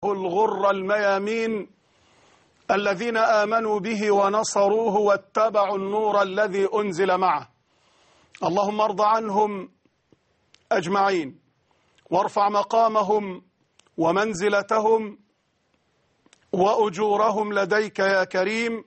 الغر الميامين الذين آمنوا به ونصروه واتبعوا النور الذي أنزل معه. اللهم ارض عنهم أجمعين وارفع مقامهم ومنزلتهم وأجورهم لديك يا كريم،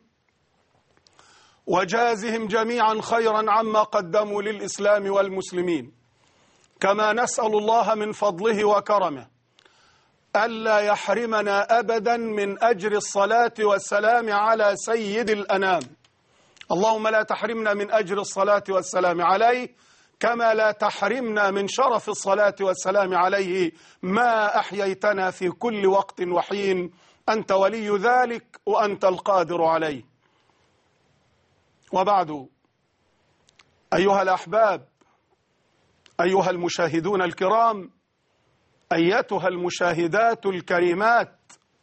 وجازهم جميعا خيرا عما قدموا للإسلام والمسلمين. كما نسأل الله من فضله وكرمه ألا يحرمنا أبدا من أجر الصلاة والسلام على سيد الأنام. اللهم لا تحرمنا من أجر الصلاة والسلام عليه، كما لا تحرمنا من شرف الصلاة والسلام عليه ما أحييتنا في كل وقت وحين. أنت ولي ذلك وأنت القادر عليه. وبعد، أيها الأحباب، أيها المشاهدون الكرام، أيتها المشاهدات الكريمات،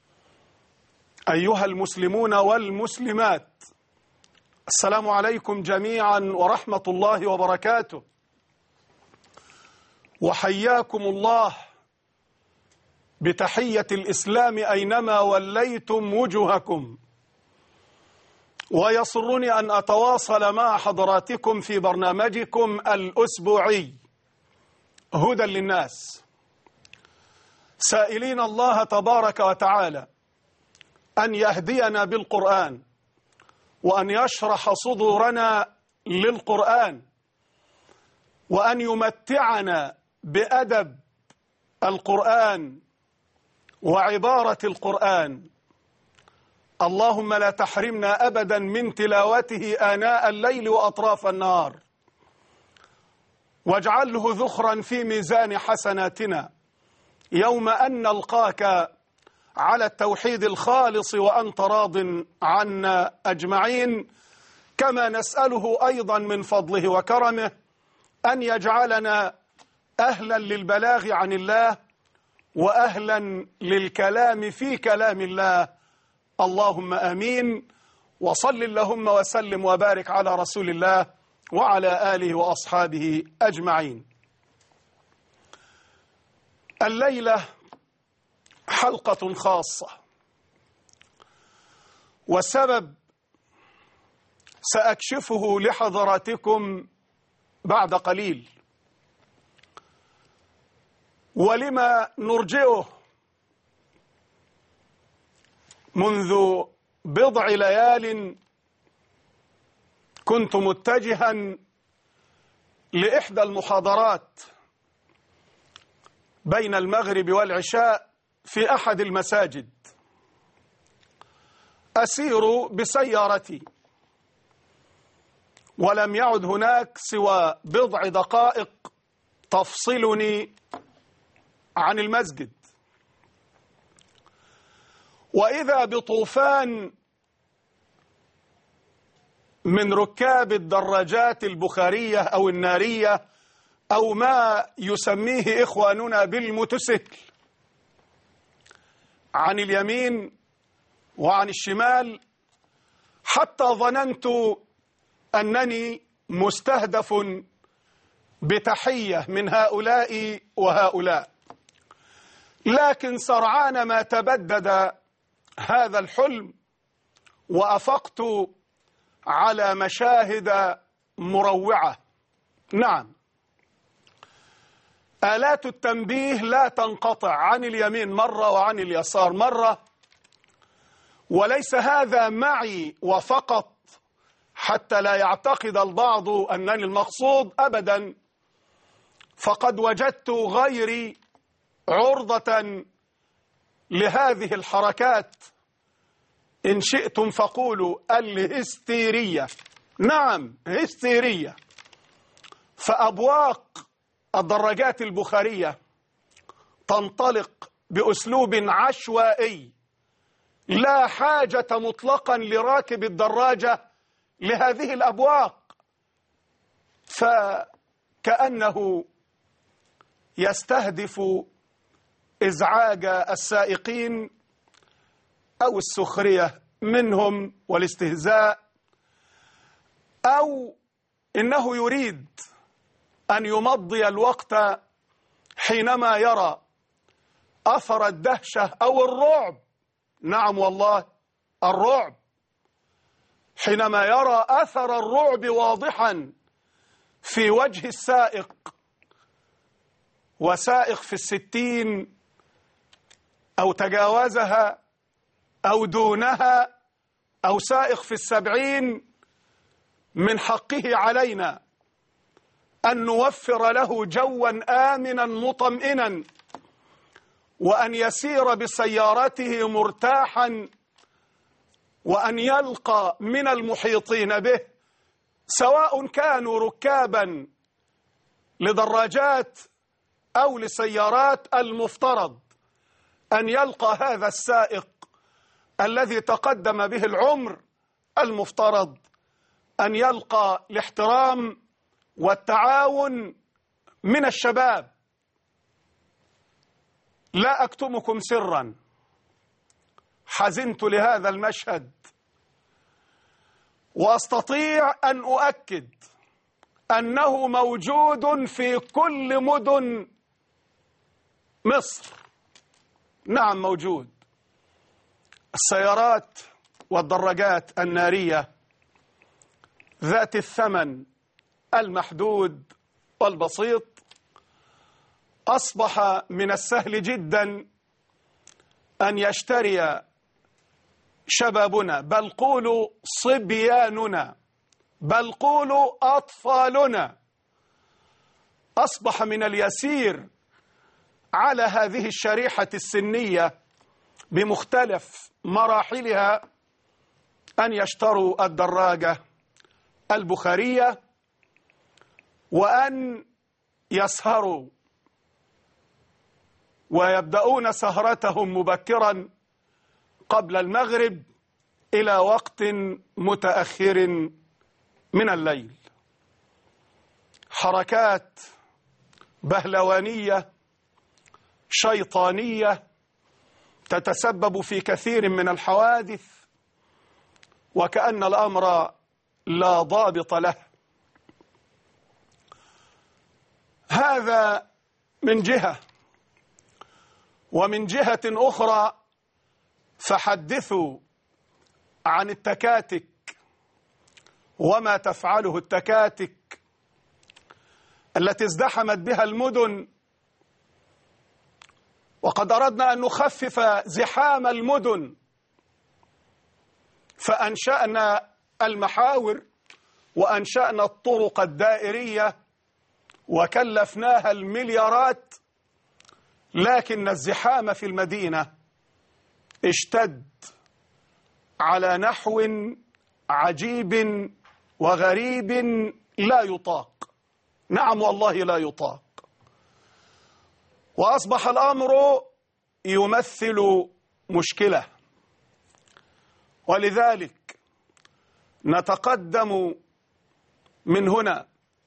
أيها المسلمون والمسلمات، السلام عليكم جميعا ورحمة الله وبركاته. وحياكم الله بتحية الإسلام أينما وليتم وجوهكم. ويسرني أن أتواصل مع حضراتكم في برنامجكم الأسبوعي هدى للناس، سائلين الله تبارك وتعالى أن يهدينا بالقرآن، وأن يشرح صدورنا للقرآن، وأن يمتعنا بأدب القرآن وعبارة القرآن. اللهم لا تحرمنا أبدا من تلاوته آناء الليل وأطراف النهار، واجعله ذخرا في ميزان حسناتنا يوم أن نلقاك على التوحيد الخالص وأنت راض عنا أجمعين. كما نسأله أيضا من فضله وكرمه أن يجعلنا أهلا للبلاغ عن الله وأهلا للكلام في كلام الله. اللهم آمين. وصل اللهم وسلم وبارك على رسول الله وعلى آله وأصحابه أجمعين. الليلة حلقة خاصة، والسبب سأكشفه لحضراتكم بعد قليل. ولما نرجئه منذ بضع ليال كنت متجها لإحدى المحاضرات بين المغرب والعشاء في أحد المساجد، أسير بسيارتي، ولم يعد هناك سوى بضع دقائق تفصلني عن المسجد، وإذا بطوفان من ركاب الدراجات البخارية أو النارية أو ما يسميه إخواننا بالموتوسيكل، عن اليمين وعن الشمال، حتى ظننت أنني مستهدف بتحية من هؤلاء وهؤلاء. لكن سرعان ما تبدد هذا الحلم وأفقت على مشاهد مروعة. نعم، آلات التنبيه لا تنقطع عن اليمين مرة وعن اليسار مرة، وليس هذا معي وفقط حتى لا يعتقد البعض أنني المقصود أبدا، فقد وجدت غيري عرضة لهذه الحركات، إن شئتم فقولوا الهستيرية. نعم، هستيرية. فأبواق الدراجات البخارية تنطلق بأسلوب عشوائي، لا حاجة مطلقا لراكب الدراجة لهذه الأبواق، فكأنه يستهدف إزعاج السائقين أو السخرية منهم والاستهزاء، أو إنه يريد أن يمضي الوقت حينما يرى أثر الدهشة أو الرعب. نعم والله، الرعب، حينما يرى أثر الرعب واضحا في وجه السائق، وسائق في 60 أو تجاوزها أو دونها أو سائق في 70، من حقه علينا أن نوفر له جوا آمنا مطمئنا، وأن يسير بسيارته مرتاحا، وأن يلقى من المحيطين به سواء كانوا ركابا لدراجات أو لسيارات، المفترض أن يلقى هذا السائق الذي تقدم به العمر، المفترض أن يلقى الاحترام والتعاون من الشباب. لا أكتمكم سرا، حزنت لهذا المشهد، وأستطيع أن أؤكد أنه موجود في كل مدن مصر. نعم موجود. السيارات والدراجات النارية ذات الثمن المحدود والبسيط أصبح من السهل جدا أن يشتري شبابنا، بل قولوا صبياننا، بل قولوا أطفالنا. أصبح من اليسير على هذه الشريحة السنية بمختلف مراحلها أن يشتروا الدراجة البخارية وأن يسهروا ويبدأون سهرتهم مبكرا قبل المغرب إلى وقت متأخر من الليل. حركات بهلوانية شيطانية تتسبب في كثير من الحوادث، وكأن الأمر لا ضابط له. هذا من جهة، ومن جهة أخرى فحدثوا عن التكاتك وما تفعله التكاتك التي ازدحمت بها المدن، وقد أردنا أن نخفف زحام المدن فأنشأنا المحاور وأنشأنا الطرق الدائرية وكلفناها المليارات، لكن الزحام في المدينة اشتد على نحو عجيب وغريب لا يطاق. نعم والله لا يطاق. وأصبح الأمر يمثل مشكلة، ولذلك نتقدم من هنا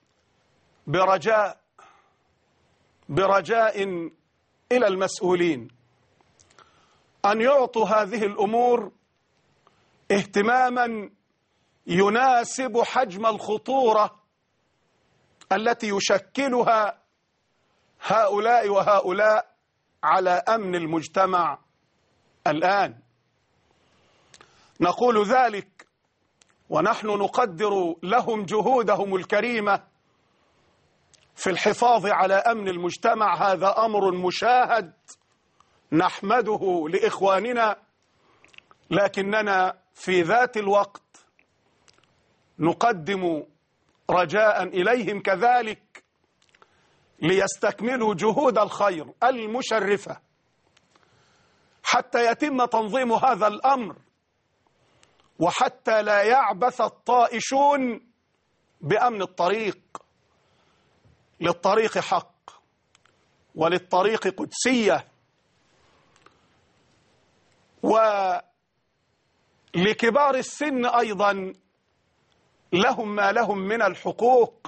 برجاء إلى المسؤولين أن يعطوا هذه الأمور اهتماما يناسب حجم الخطورة التي يشكلها هؤلاء وهؤلاء على أمن المجتمع الآن. نقول ذلك ونحن نقدر لهم جهودهم الكريمة في الحفاظ على أمن المجتمع. هذا أمر مشاهد نحمده لإخواننا، لكننا في ذات الوقت نقدم رجاء إليهم كذلك ليستكملوا جهود الخير المشرفة حتى يتم تنظيم هذا الأمر، وحتى لا يعبث الطائشون بأمن الطريق. للطريق حق وللطريق قدسية، ولكبار السن أيضا لهم ما لهم من الحقوق.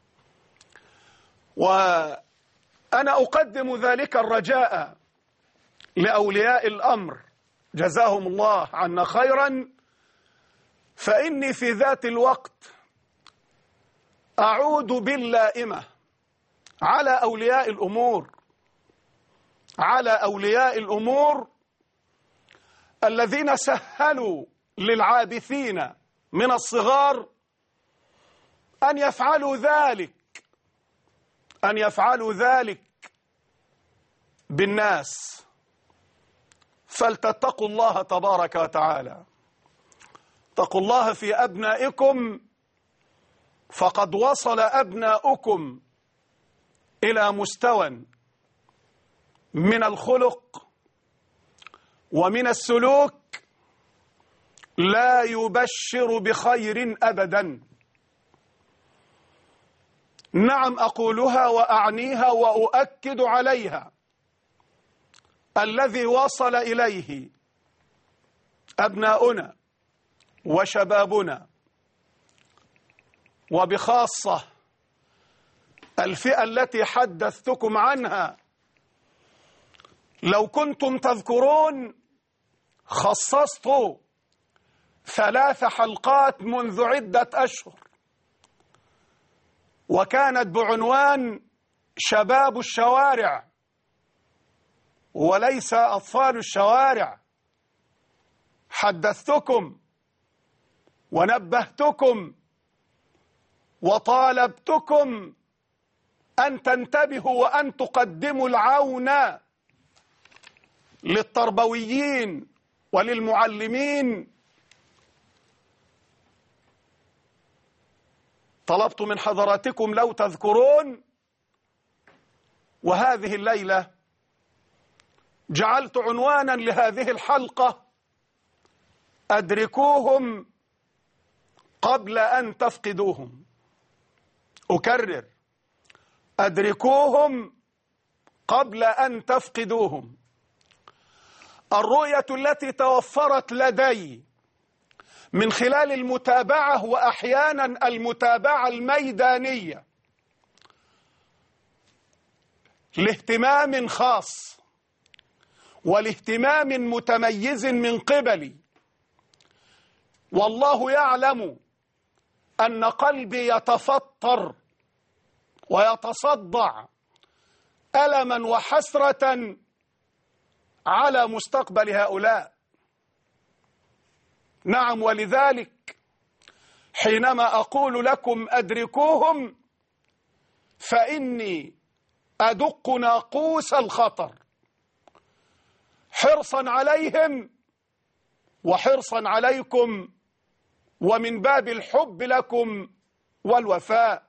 وأنا أقدم ذلك الرجاء لأولياء الأمر جزاهم الله عنا خيرا، فإني في ذات الوقت أعود باللائمة على أولياء الأمور على أولياء الأمور الذين سهلوا للعابثين من الصغار أن يفعلوا ذلك بالناس. فلتتقوا الله تبارك وتعالى، اتقوا الله في أبنائكم، فقد وصل أبناؤكم إلى مستوى من الخلق ومن السلوك لا يبشر بخير أبدا. نعم، أقولها وأعنيها وأؤكد عليها. الذي وصل إليه أبناؤنا وشبابنا، وبخاصة الفئة التي حدثتكم عنها، لو كنتم تذكرون خصصت 3 حلقات منذ عدة أشهر، وكانت بعنوان شباب الشوارع وليس أطفال الشوارع. حدثتكم ونبهتكم وطالبتكم أن تنتبهوا وأن تقدموا العون للتربويين وللمعلمين. طلبت من حضراتكم لو تذكرون، وهذه الليلة جعلت عنوانا لهذه الحلقة: أدركوهم قبل أن تفقدوهم. أكرر: أدركوهم قبل أن تفقدوهم. الرؤية التي توفرت لدي من خلال المتابعة، وأحيانا المتابعة الميدانية، لاهتمام خاص ولاهتمام متميز من قبلي، والله يعلم أن قلبي يتفطر ويتصدع ألما وحسرة على مستقبل هؤلاء. نعم، ولذلك حينما أقول لكم أدركوهم فإني أدق ناقوس الخطر، حرصا عليهم وحرصا عليكم، ومن باب الحب لكم والوفاء.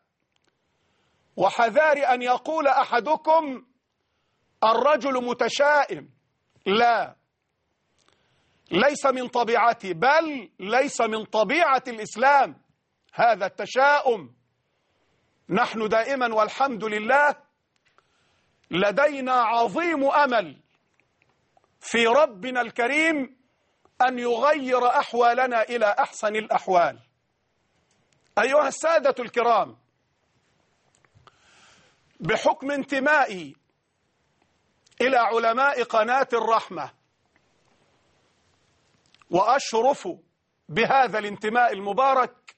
وحذار أن يقول أحدكم الرجل متشائم. لا، ليس من طبيعتي، بل ليس من طبيعة الإسلام هذا التشاؤم. نحن دائما والحمد لله لدينا عظيم أمل في ربنا الكريم أن يغير أحوالنا إلى أحسن الأحوال. أيها السادة الكرام، بحكم انتمائي إلى علماء قناة الرحمة، وأشرف بهذا الانتماء المبارك،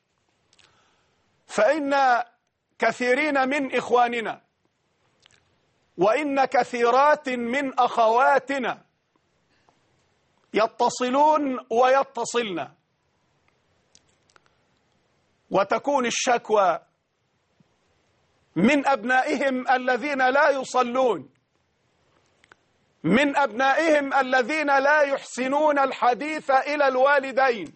فإن كثيرين من إخواننا وإن كثيرات من أخواتنا يتصلون ويتصلن، وتكون الشكوى من أبنائهم الذين لا يصلون، من أبنائهم الذين لا يحسنون الحديث إلى الوالدين،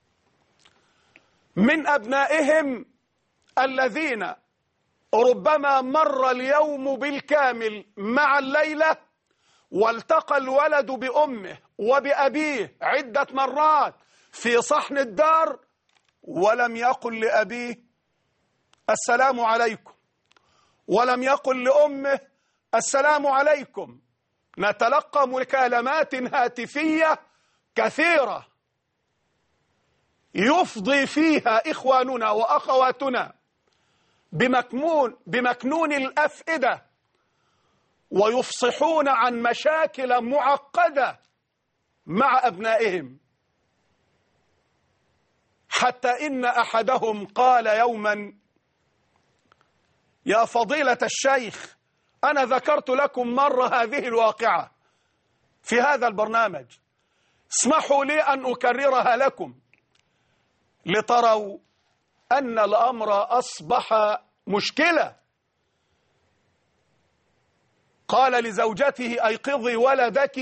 من أبنائهم الذين ربما مر اليوم بالكامل مع الليلة والتقى الولد بأمه وبأبيه عدة مرات في صحن الدار، ولم يقل لأبيه السلام عليكم، ولم يقل لأمه السلام عليكم. نتلقى مكالمات هاتفية كثيرة يفضي فيها إخواننا وأخواتنا بمكنون الأفئدة، ويفصحون عن مشاكل معقدة مع أبنائهم، حتى إن أحدهم قال يوما: يا فضيلة الشيخ، أنا ذكرت لكم مرة هذه الواقعة في هذا البرنامج، اسمحوا لي أن أكررها لكم لتروا أن الأمر أصبح مشكلة. قال لزوجته: أيقظي ولدك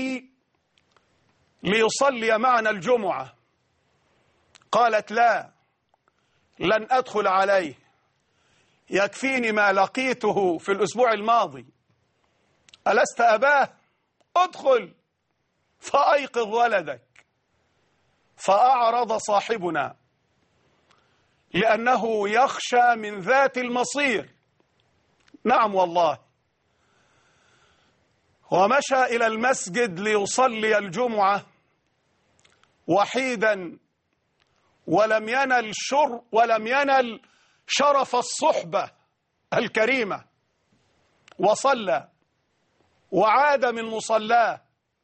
ليصلي معنا الجمعة. قالت: لا، لن أدخل عليه، يكفيني ما لقيته في الأسبوع الماضي. ألست أباه؟ ادخل فأيقظ ولدك. فأعرض صاحبنا لأنه يخشى من ذات المصير. نعم والله. ومشى إلى المسجد ليصلي الجمعة وحيدا، ولم ينل شرف الصحبة الكريمة، وصلى وعاد من مصلاه،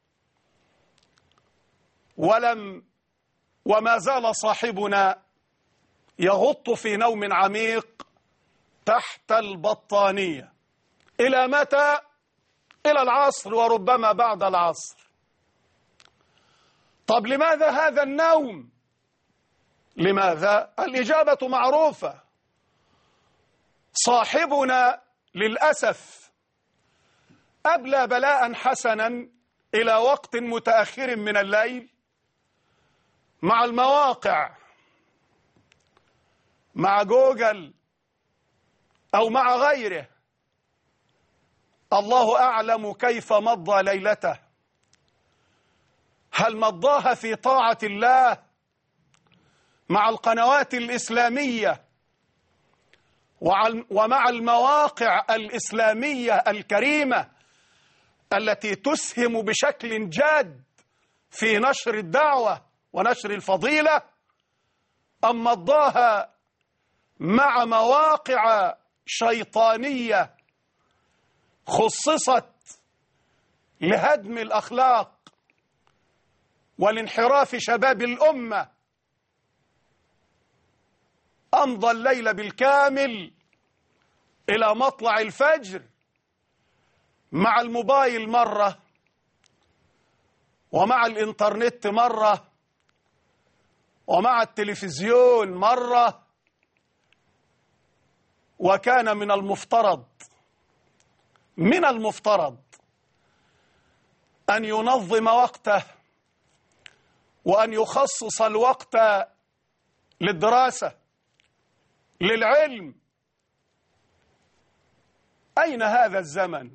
وما زال صاحبنا يغط في نوم عميق تحت البطانية. إلى متى؟ إلى العصر وربما بعد العصر. طب لماذا هذا النوم؟ لماذا؟ الإجابة معروفة. صاحبنا للأسف أبلى بلاء حسنا إلى وقت متأخر من الليل مع المواقع، مع جوجل أو مع غيره. الله أعلم كيف مضى ليلته. هل مضاها في طاعة الله مع القنوات الإسلامية ومع المواقع الإسلامية الكريمة التي تسهم بشكل جاد في نشر الدعوة ونشر الفضيلة، أم مضاها مع مواقع شيطانية خصصت لهدم الأخلاق والانحراف شباب الأمة؟ أمضى الليل بالكامل إلى مطلع الفجر مع الموبايل مرة، ومع الإنترنت مرة، ومع التلفزيون مرة. وكان من المفترض أن ينظم وقته وأن يخصص الوقت للدراسة، للعلم. أين هذا الزمن؟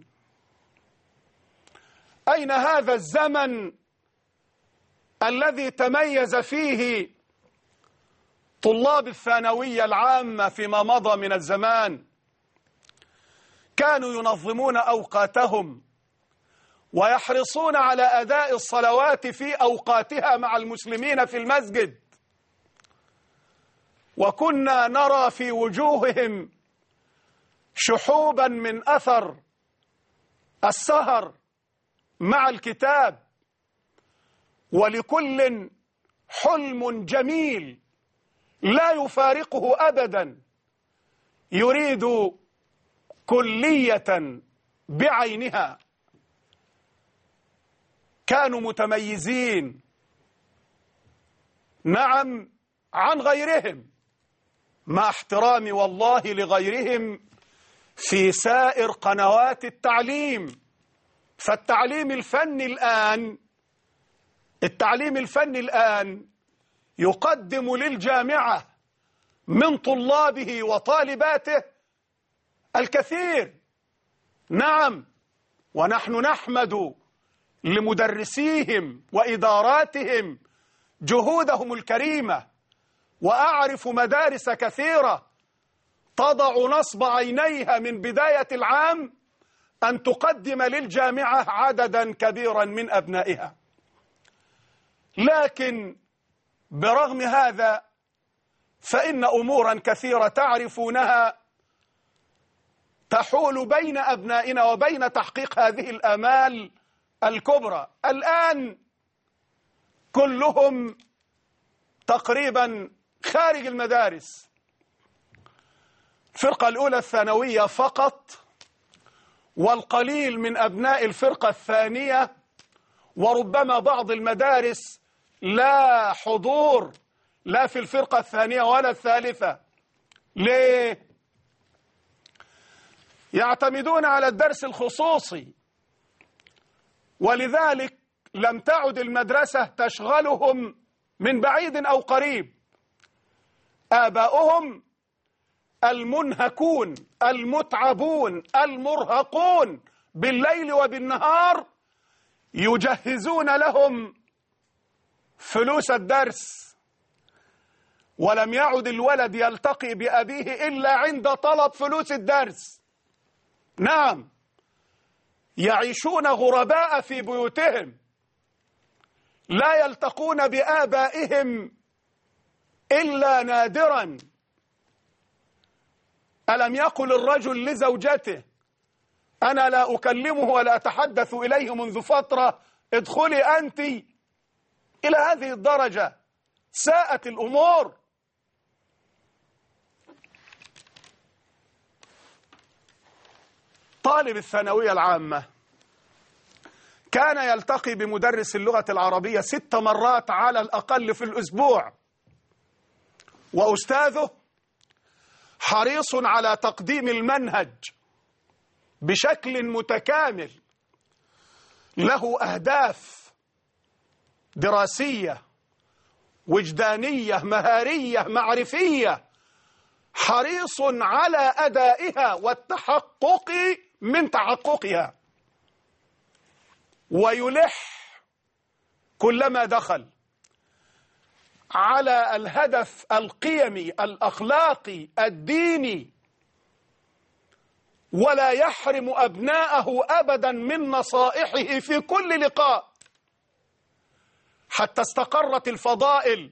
أين هذا الزمن الذي تميز فيه طلاب الثانوية العامة فيما مضى من الزمان؟ كانوا ينظمون أوقاتهم ويحرصون على أداء الصلوات في أوقاتها مع المسلمين في المسجد، وكنا نرى في وجوههم شحوبا من أثر السهر مع الكتاب. ولكل حلم جميل لا يفارقه أبدا، يريد كلية بعينها. كانوا متميزين، نعم، عن غيرهم، مع احترامي والله لغيرهم في سائر قنوات التعليم. فالتعليم الفني الآن يقدم للجامعة من طلابه وطالباته الكثير. نعم، ونحن نحمد لمدرسيهم وإداراتهم جهودهم الكريمة. وأعرف مدارس كثيرة تضع نصب عينيها من بداية العام أن تقدم للجامعة عددا كبيرا من أبنائها. لكن برغم هذا فإن أمورا كثيرة تعرفونها تحول بين أبنائنا وبين تحقيق هذه الآمال الكبرى. الآن كلهم تقريبا خارج المدارس. الفرقة الأولى الثانوية فقط، والقليل من أبناء الفرقة الثانية، وربما بعض المدارس لا حضور لا في الفرقة الثانية ولا الثالثة. ليه؟ يعتمدون على الدرس الخصوصي، ولذلك لم تعد المدرسة تشغلهم من بعيد أو قريب. آباؤهم المنهكون المتعبون المرهقون بالليل وبالنهار يجهزون لهم فلوس الدرس، ولم يعد الولد يلتقي بأبيه إلا عند طلب فلوس الدرس. نعم، يعيشون غرباء في بيوتهم، لا يلتقون بآبائهم إلا نادرا. ألم يقل الرجل لزوجته: أنا لا أكلمه ولا أتحدث إليه منذ فترة، ادخلي أنت. إلى هذه الدرجة ساءت الأمور. طالب الثانوية العامة كان يلتقي بمدرس اللغة العربية 6 مرات على الأقل في الأسبوع، وأستاذه حريص على تقديم المنهج بشكل متكامل، له أهداف دراسية وجدانية مهارية معرفية، حريص على أدائها والتحقق من تحققها، ويلح كلما دخل على الهدف القيمي الأخلاقي الديني، ولا يحرم أبناءه أبدا من نصائحه في كل لقاء، حتى استقرت الفضائل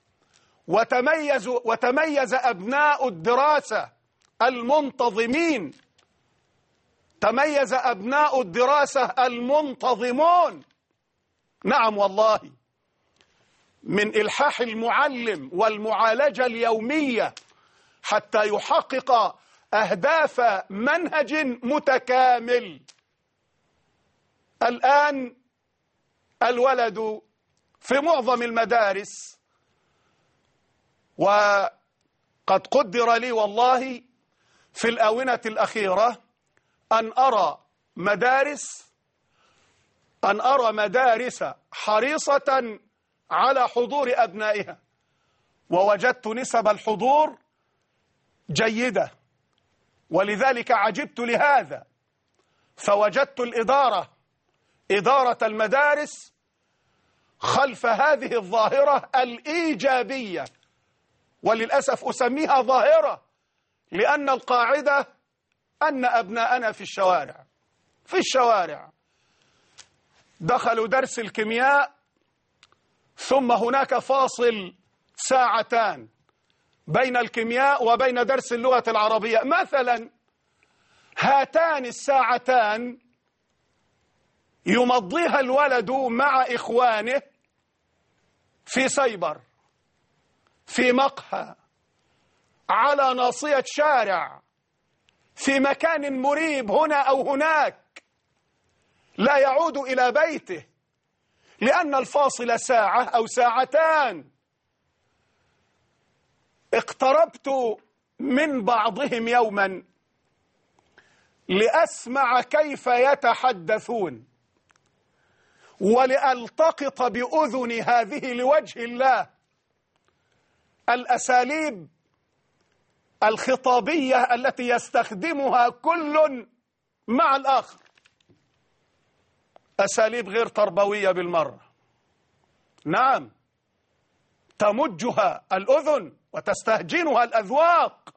وتميز أبناء الدراسة المنتظمين، تميز أبناء الدراسة المنتظمون. نعم والله، من إلحاح المعلم والمعالجة اليومية حتى يحقق أهداف منهج متكامل. الآن الولد في معظم المدارس، وقد قدر لي والله في الآونة الأخيرة أن أرى مدارس حريصة على حضور أبنائها، ووجدت نسب الحضور جيدة، ولذلك عجبت لهذا، فوجدت إدارة المدارس خلف هذه الظاهرة الإيجابية، وللأسف أسميها ظاهرة لأن القاعدة أن أبناءنا في الشوارع دخلوا درس الكيمياء، ثم هناك فاصل 2 ساعة بين الكيمياء وبين درس اللغة العربية مثلا. هاتان 2 ساعة يمضيها الولد مع إخوانه في سايبر، في مقهى، على ناصية شارع، في مكان مريب هنا أو هناك، لا يعود إلى بيته لأن الفاصل 1 ساعة أو 2 ساعة. اقتربت من بعضهم يوما لأسمع كيف يتحدثون، ولألتقط بأذن هذه لوجه الله الأساليب الخطابية التي يستخدمها كل مع الآخر، أساليب غير تربوية بالمرة. نعم، تمجها الأذن وتستهجنها الأذواق.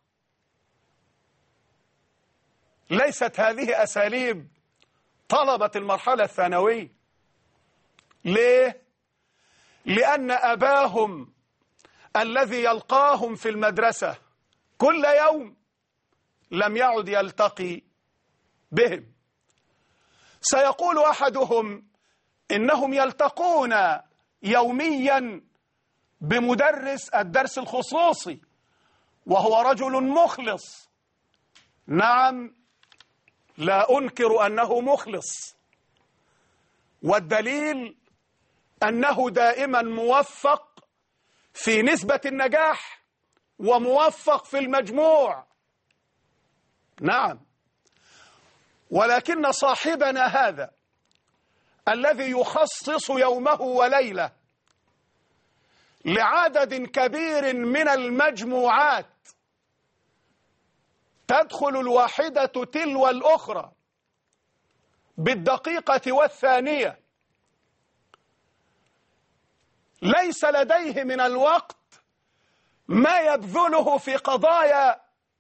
ليست هذه أساليب طلبة المرحلة الثانوية. ليه؟ لأن أباهم الذي يلقاهم في المدرسة كل يوم لم يعد يلتقي بهم. سيقول أحدهم إنهم يلتقون يوميا بمدرس الدرس الخصوصي وهو رجل مخلص. نعم، لا أنكر أنه مخلص، والدليل أنه دائما موفق في نسبة النجاح وموفق في المجموع. نعم، ولكن صاحبنا هذا الذي يخصص يومه وليلة لعدد كبير من المجموعات تدخل الواحدة تلو الأخرى بالدقيقة والثانية، ليس لديه من الوقت ما يبذله في قضايا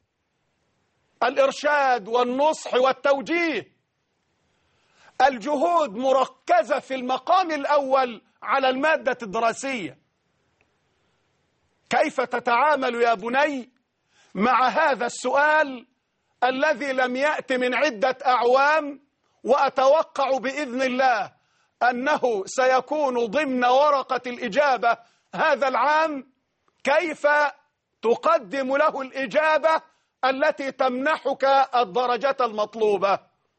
الإرشاد والنصح والتوجيه. الجهود مركزة في المقام الأول على المادة الدراسية. كيف تتعامل يا بني مع هذا السؤال الذي لم يأت من عدة أعوام، وأتوقع بإذن الله أنه سيكون ضمن ورقة الإجابة هذا العام؟ كيف تقدم له الإجابة التي تمنحك الدرجة المطلوبة؟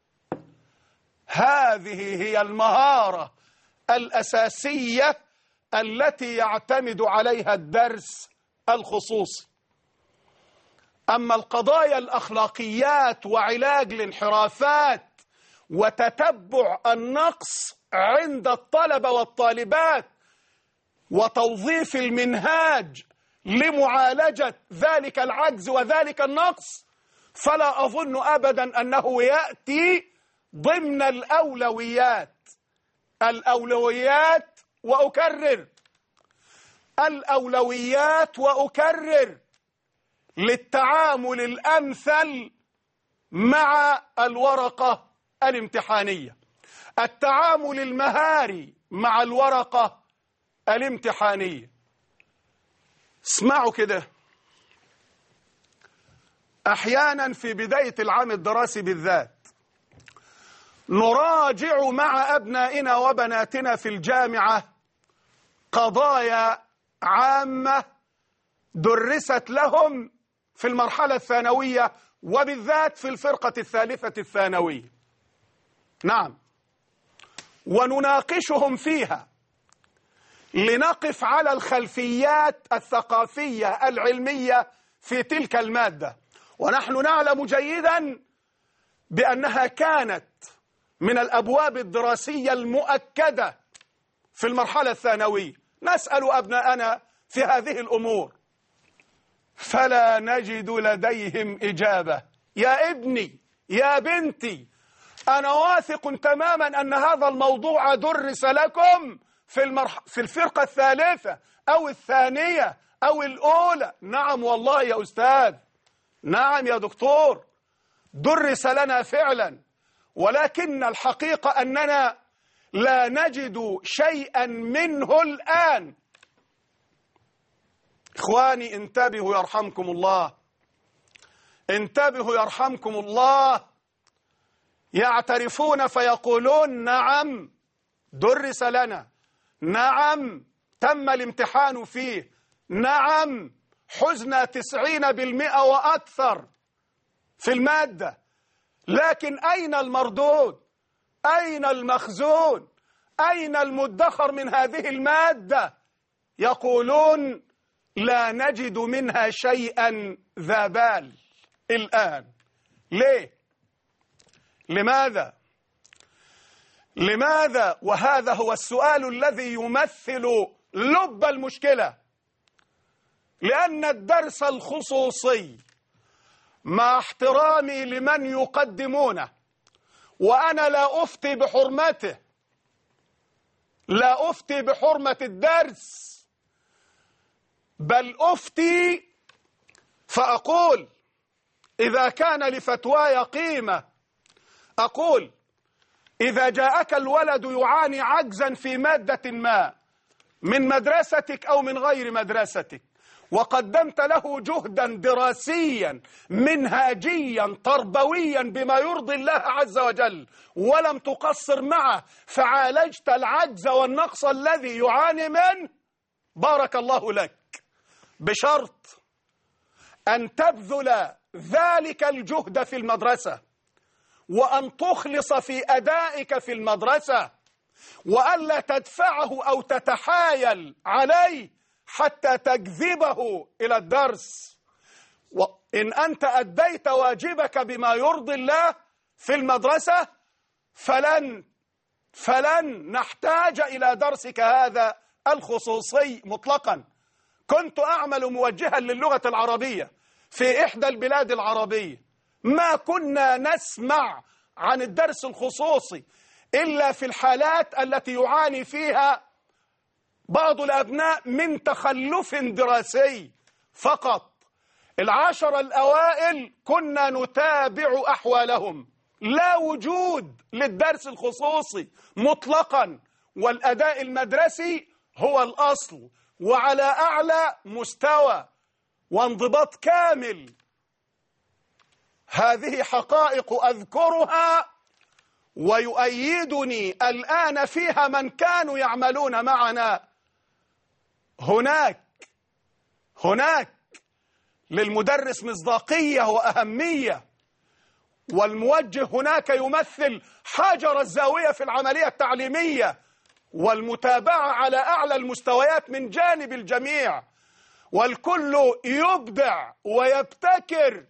هذه هي المهارة الأساسية التي يعتمد عليها الدرس الخصوصي. أما القضايا الأخلاقيات وعلاج الانحرافات وتتبع النقص عند الطلبة والطالبات وتوظيف المنهاج لمعالجة ذلك العجز وذلك النقص، فلا أظن أبدا أنه يأتي ضمن الأولويات. الأولويات وأكرر، الأولويات وأكرر للتعامل الأمثل مع الورقة الامتحانية، التعامل المهاري مع الورقة الامتحانية. اسمعوا كده، أحيانا في بداية العام الدراسي بالذات نراجع مع أبنائنا وبناتنا في الجامعة قضايا عامة درست لهم في المرحلة الثانوية وبالذات في الفرقة الثالثة الثانوية. نعم، ونناقشهم فيها لنقف على الخلفيات الثقافية العلمية في تلك المادة، ونحن نعلم جيدا بأنها كانت من الأبواب الدراسية المؤكدة في المرحلة الثانوية. نسأل أبناءنا في هذه الأمور فلا نجد لديهم إجابة. يا ابني يا بنتي، أنا واثق تماما أن هذا الموضوع درس لكم في الفرقة الثالثة أو الثانية أو الأولى. نعم والله يا أستاذ، نعم يا دكتور، درس لنا فعلا، ولكن الحقيقة أننا لا نجد شيئا منه الآن. إخواني انتبهوا يرحمكم الله، انتبهوا يرحمكم الله. يعترفون فيقولون نعم درس لنا، نعم تم الامتحان فيه، نعم حزنا 90% وأكثر في المادة، لكن أين المردود؟ أين المخزون؟ أين المدخر من هذه المادة؟ يقولون لا نجد منها شيئا ذا بال الآن. ليه؟ لماذا؟ لماذا؟ وهذا هو السؤال الذي يمثل لب المشكلة. لأن الدرس الخصوصي مع احترامي لمن يقدمونه، وأنا لا أفتي بحرمته، لا أفتي بحرمة الدرس، بل أفتي فأقول إذا كان لفتواي قيمة، أقول إذا جاءك الولد يعاني عجزا في مادة ما من مدرستك أو من غير مدرستك، وقدمت له جهدا دراسيا منهاجيا تربويا بما يرضي الله عز وجل، ولم تقصر معه، فعالجت العجز والنقص الذي يعاني منه، بارك الله لك، بشرط أن تبذل ذلك الجهد في المدرسة وأن تخلص في أدائك في المدرسة، وألا تدفعه أو تتحايل عليه حتى تجذبه إلى الدرس. وإن أنت أديت واجبك بما يرضي الله في المدرسة فلن نحتاج إلى درسك هذا الخصوصي مطلقا. كنت أعمل موجها للغة العربية في إحدى البلاد العربية، ما كنا نسمع عن الدرس الخصوصي إلا في الحالات التي يعاني فيها بعض الأبناء من تخلف دراسي فقط. 10 الأوائل كنا نتابع أحوالهم، لا وجود للدرس الخصوصي مطلقا، والأداء المدرسي هو الأصل وعلى أعلى مستوى وانضباط كامل. هذه حقائق أذكرها ويؤيدني الآن فيها من كانوا يعملون معنا. هناك للمدرس مصداقية وأهمية، والموجه هناك يمثل حجر الزاوية في العملية التعليمية، والمتابعة على أعلى المستويات من جانب الجميع، والكل يبدع ويبتكر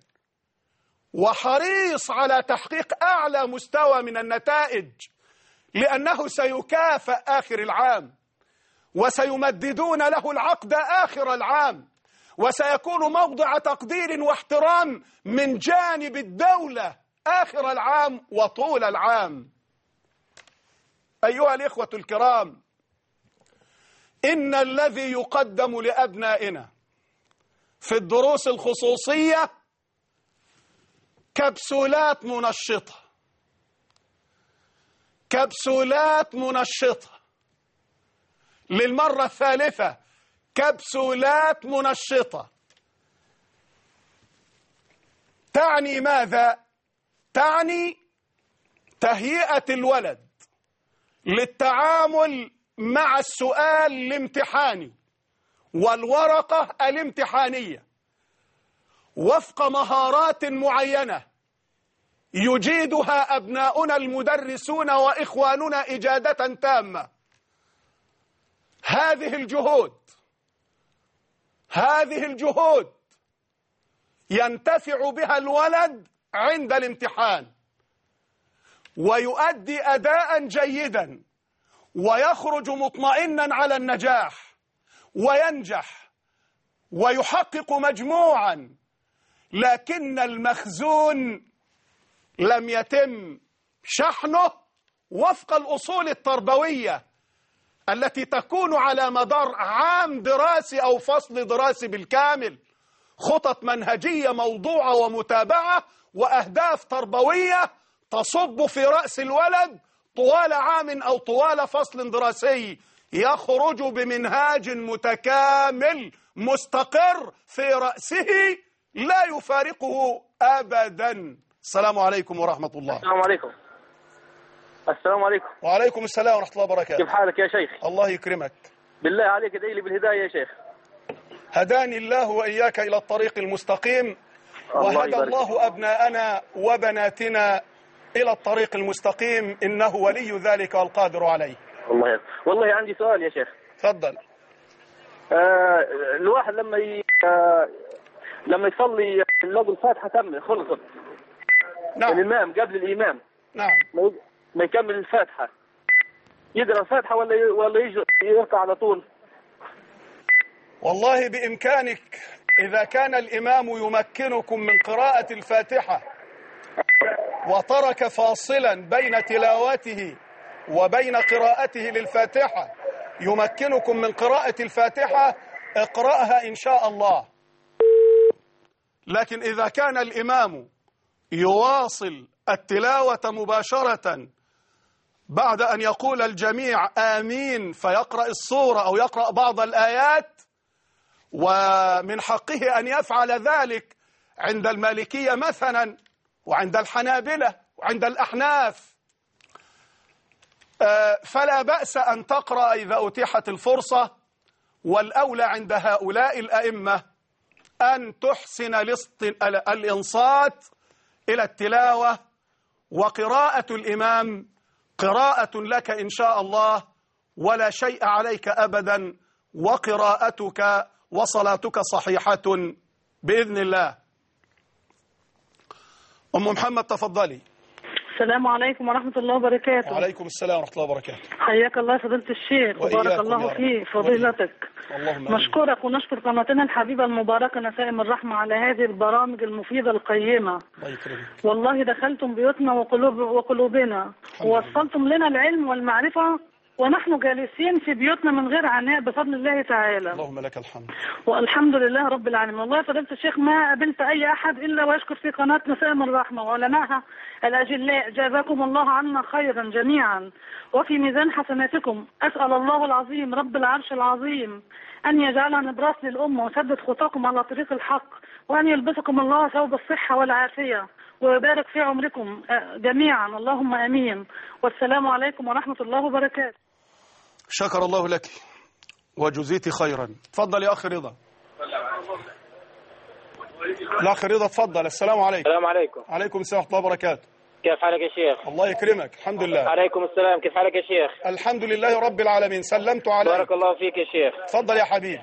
وحريص على تحقيق أعلى مستوى من النتائج، لأنه سيكافئ آخر العام، وسيمددون له العقد آخر العام، وسيكون موضع تقدير واحترام من جانب الدولة آخر العام وطول العام. أيها الإخوة الكرام، إن الذي يقدم لأبنائنا في الدروس الخصوصية كبسولات منشطة للمرة الثالثة، كبسولات منشطة. تعني ماذا؟ تعني تهيئة الولد للتعامل مع السؤال الامتحاني والورقة الامتحانية وفق مهارات معينة يجيدها أبناؤنا المدرسون وإخواننا إجادة تامة. هذه الجهود ينتفع بها الولد عند الامتحان، ويؤدي أداء جيدا، ويخرج مطمئنا على النجاح، وينجح ويحقق مجموعا. لكن المخزون لم يتم شحنه وفق الأصول التربوية التي تكون على مدار عام دراسي أو فصل دراسي بالكامل، خطط منهجية موضوعة ومتابعة وأهداف تربوية تصب في رأس الولد طوال عام أو طوال فصل دراسي، يخرج بمنهاج متكامل مستقر في رأسه لا يفارقه أبدا. السلام عليكم ورحمة الله. السلام عليكم. السلام عليكم. وعليكم السلام ورحمة الله وبركاته. كيف حالك يا شيخ؟ الله يكرمك. بالله عليك ادعي لي بالهداية يا شيخ. هداني الله وإياك إلى الطريق المستقيم، وهدى الله أبناءنا وبناتنا إلى الطريق المستقيم، إنه ولي ذلك والقادر عليه. والله عندي سؤال يا شيخ. تفضل. الواحد لما يصلي يلاقي الفاتحة خلصت. نعم. الإمام قبل الإمام. نعم. ما يكمل الفاتحة يقرأ الفاتحة ولا يركع على طول؟ والله بإمكانك، إذا كان الإمام يمكنكم من قراءة الفاتحة وترك فاصلا بين تلاوته وبين قراءته للفاتحة، يمكنكم من قراءة الفاتحة، اقرأها إن شاء الله. لكن إذا كان الإمام يواصل التلاوة مباشرة بعد أن يقول الجميع آمين فيقرأ السورة أو يقرأ بعض الآيات، ومن حقه أن يفعل ذلك عند المالكية مثلا وعند الحنابلة وعند الأحناف، فلا بأس أن تقرأ إذا أتيحت الفرصة. والأولى عند هؤلاء الأئمة أن تحسن الإنصات إلى التلاوة وقراءة الإمام قراءة لك إن شاء الله، ولا شيء عليك أبدا، وقراءتك وصلاتك صحيحة بإذن الله. أم محمد تفضلي. السلام عليكم ورحمة الله وبركاته. وعليكم السلام ورحمة الله وبركاته. حياك الله فضيلة الشيخ وبارك الله فيه فضيلتك. نشكرك ونشكر قناتنا الحبيبة المباركة نسائم الرحمة على هذه البرامج المفيدة القيمة. الله يكرمك. والله دخلتم بيوتنا وقلوبنا ووصلتم لنا العلم والمعرفة ونحن جالسين في بيوتنا من غير عناء بفضل الله تعالى. اللهم لك الحمد. والحمد لله رب العالمين. والله فضيلة الشيخ ما قابلت أي أحد إلا ويشكر في قناة نسائم الرحمة وعلمائها الأجلاء. جزاكم الله عنا خيرا جميعا وفي ميزان حسناتكم. أسأل الله العظيم رب العرش العظيم أن يجعلها نبراس للأمة وسدد خطاكم على طريق الحق، وأن يلبسكم الله ثوب الصحة والعافية ويبارك في عمركم جميعا، اللهم آمين. والسلام عليكم ورحمة الله وبركاته. شكر الله لك وجزيتي خيرا. تفضل يا أخي رضا. الأخ رضا تفضل. السلام عليكم. السلام عليكم. عليكم السلام ورحمة الله وبركاته. كيف حالك يا شيخ؟ الله يكرمك. الحمد لله. عليكم السلام. كيف حالك يا شيخ؟ الحمد لله رب العالمين. سلمت عليك. بارك الله فيك يا شيخ. تفضل يا حبيبي.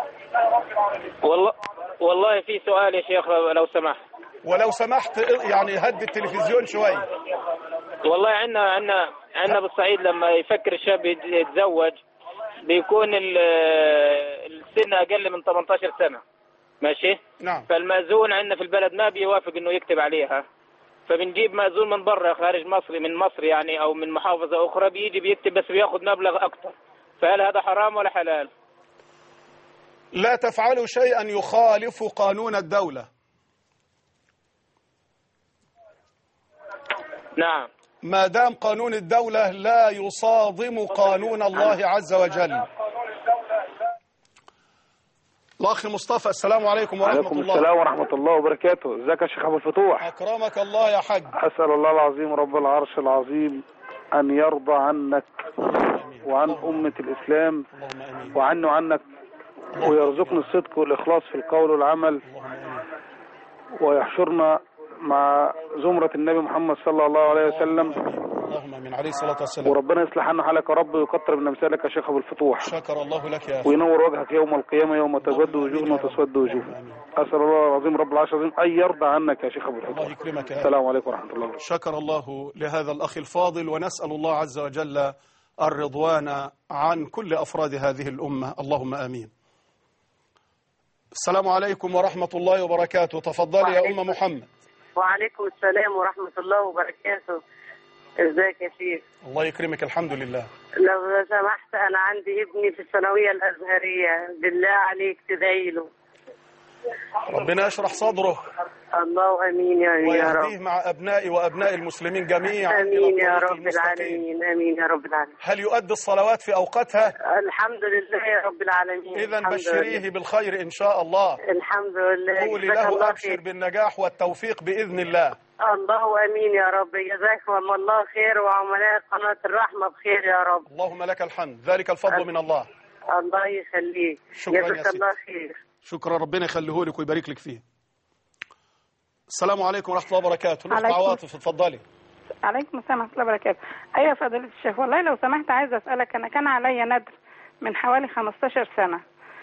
والله في سؤال يا شيخ لو سمحت. ولو سمحت يعني هدي التلفزيون شوي. والله عندنا بالصعيد لما يفكر الشاب يتزوج بيكون السن أقل من 18 سنة، ماشي؟ نعم. فالمأذون عندنا في البلد ما بيوافق إنه يكتب عليها، فبنجيب مأذون من برا خارج مصر، من مصر يعني أو من محافظة أخرى، بيجي بيكتب بس بياخذ مبلغ أكثر. فهل هذا حرام ولا حلال؟ لا تفعلوا شيئا يخالف قانون الدولة. نعم. ما دام قانون الدولة لا يصادم قانون الله عز وجل. الأخ مصطفى السلام عليكم ورحمة الله. وعليكم السلام ورحمة الله وبركاته. ازيك يا شيخ أبو الفتوح؟ أكرمك الله يا حاج. أسأل الله العظيم رب العرش العظيم أن يرضى عنك وعن أمة الإسلام وعنك ويرزقنا الصدق والإخلاص في القول والعمل ويحشرنا مع زمرة النبي محمد صلى الله عليه وسلم. اللهم امين عليه الصلاة والسلام. وربنا يصلح عنا حالك يا رب ويكتر من امثالك يا شيخ ابو الفتوح. شكر الله لك يا اخي. وينور وجهك يوم القيامة يوم تجد وجوه وتسود وجوه. أسأل الله العظيم رب العرش العظيم أن يرضى عنك يا شيخ ابو الفتوح. الله يكرمك يا أخي. السلام عليكم ورحمة الله. شكر الله لهذا الأخ الفاضل، ونسأل الله عز وجل الرضوان عن كل أفراد هذه الأمة، اللهم آمين. السلام عليكم ورحمة الله وبركاته. تفضلي يا أم محمد. وعليكم السلام ورحمة الله وبركاته. ازيك يا شيخ؟ الله يكرمك. الحمد لله. لو سمحت أنا عندي ابني في الثانوية الأزهرية، بالله عليك تدعي له. ربنا يشرح صدره. الله امين يا رب. ويهديه مع ابنائي وابناء المسلمين جميعا. امين يا رب العالمين. امين يا رب العالمين. هل يؤدي الصلوات في اوقاتها؟ الحمد لله يا رب العالمين. اذا بشريه بالخير ان شاء الله. الحمد لله. قولي له ابشر بالنجاح والتوفيق باذن الله. الله امين يا رب. جزاكم الله خير وعملاء قناة الرحمة بخير يا رب. اللهم لك الحمد، ذلك الفضل من الله. الله يخليك. شكرا جزاك الله خير. شكرا، ربنا يخليه لك ويبارك لك فيه. السلام عليكم ورحمة الله وبركاته. الأخت عواطف اتفضلي. عليكم السلام ورحمة الله وبركاته. أيوة فضيلة الشيخ، والله لو سمحت عايزة أسألك، أنا كان عليا ندر من حوالي 15 سنة